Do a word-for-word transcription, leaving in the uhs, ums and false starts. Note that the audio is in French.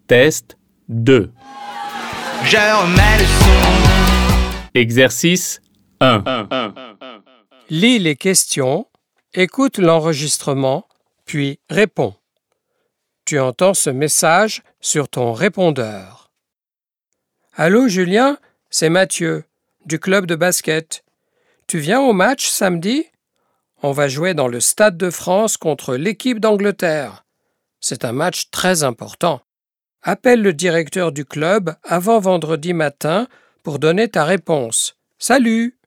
Test deux. Je remets le son. Exercice un. Lis les questions, écoute l'enregistrement, puis réponds. Tu entends ce message sur ton répondeur. Allô Julien, c'est Mathieu, du club de basket. Tu viens au match samedi? On va jouer dans le Stade de France contre l'équipe d'Angleterre. C'est un match très important. Appelle le directeur du club avant vendredi matin pour donner ta réponse. Salut!